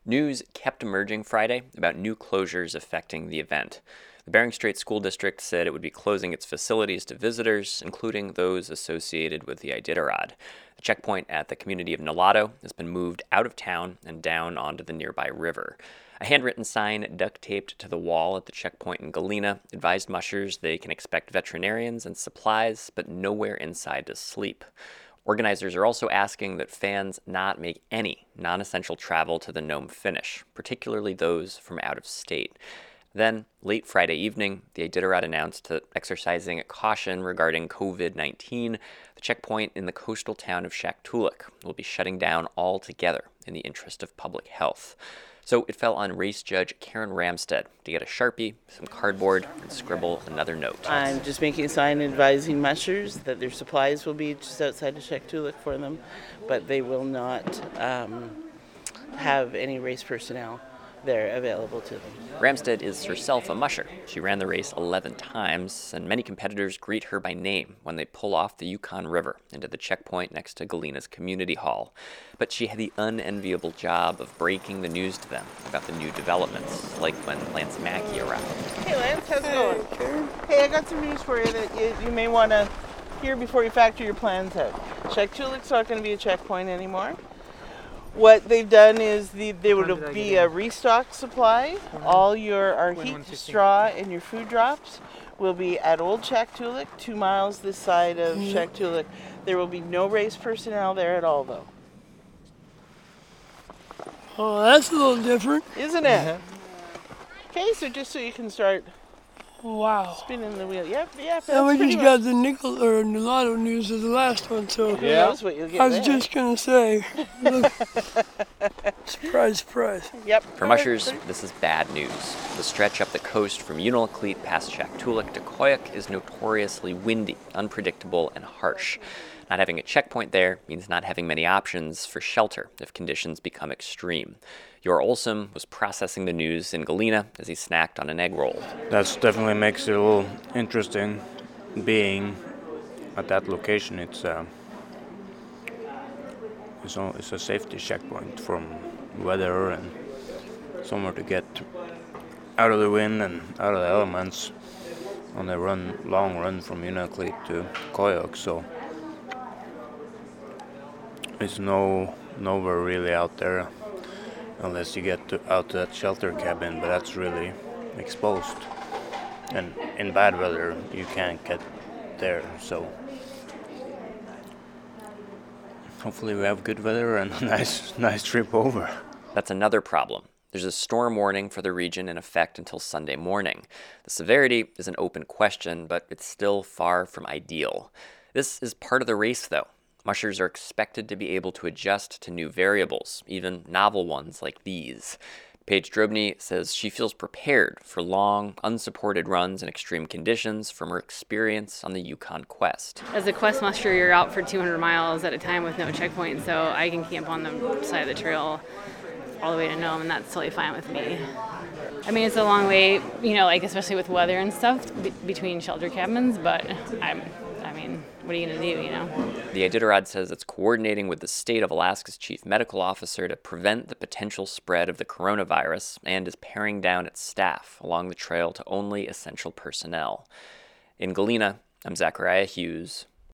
News kept emerging Friday about new closures affecting the event. The Bering Strait School District said it would be closing its facilities to visitors, including those associated with the Iditarod. The checkpoint at the community of Nulato has been moved out of town and down onto the nearby river. A handwritten sign duct-taped to the wall at the checkpoint in Galena advised mushers they can expect veterinarians and supplies, but nowhere inside to sleep. Organizers are also asking that fans not make any non-essential travel to the Nome finish, particularly those from out of state. Then, late Friday evening, the Iditarod announced that, exercising caution regarding COVID-19, the checkpoint in the coastal town of Shaktoolik will be shutting down altogether in the interest of public health. So it fell on race judge Karen Ramstad to get a Sharpie, some cardboard, and scribble another note. I'm just making a sign advising mushers that their supplies will be just outside of Shaktoolik for them, but they will not have any race personnel there available to them. Ramstad is herself a musher. She ran the race 11 times, and many competitors greet her by name when they pull off the Yukon River into the checkpoint next to Galena's community hall. But she had the unenviable job of breaking the news to them about the new developments, like when Lance Mackey arrived. Hey Lance, how's it going? Karen. Hey, I got some news for you that you may want to hear before you factor your plans out. Shaktoolik's not going to be a checkpoint anymore. What they've done is there would be a restock supply. All our heat, straw, and your food drops will be at Old Shaktoolik, 2 miles this side of Shaktoolik. There will be no race personnel there at all, though. Oh, that's a little different. Isn't it? Okay, so just so you can start spinning the wheel. Yep. And we just got the Nulato news of the last one, so who knows what you'll get I was just going to say, look, surprise. Yep. For mushers, this is bad news. The stretch up the coast from Unalakleet past Shaktoolik to Koyuk is notoriously windy, unpredictable, and harsh. Not having a checkpoint there means not having many options for shelter if conditions become extreme. Yor Olsum was processing the news in Galena as he snacked on an egg roll. That definitely makes it a little interesting being at that location. It's a safety checkpoint from weather and somewhere to get out of the wind and out of the elements on the long run from Unalakleet to Koyuk. So it's nowhere really out there unless you get out to that shelter cabin, but that's really exposed. And in bad weather, you can't get there, so hopefully we have good weather and a nice trip over. That's another problem. There's a storm warning for the region in effect until Sunday morning. The severity is an open question, but it's still far from ideal. This is part of the race, though. Mushers are expected to be able to adjust to new variables, even novel ones like these. Paige Drobny says she feels prepared for long, unsupported runs in extreme conditions from her experience on the Yukon Quest. As a Quest musher, you're out for 200 miles at a time with no checkpoint, so I can camp on the side of the trail all the way to Nome, and that's totally fine with me. I mean, it's a long way, especially with weather and stuff, between shelter cabins, but what are you going to do, The Iditarod says it's coordinating with the state of Alaska's chief medical officer to prevent the potential spread of the coronavirus and is paring down its staff along the trail to only essential personnel. In Galena, I'm Zachariah Hughes,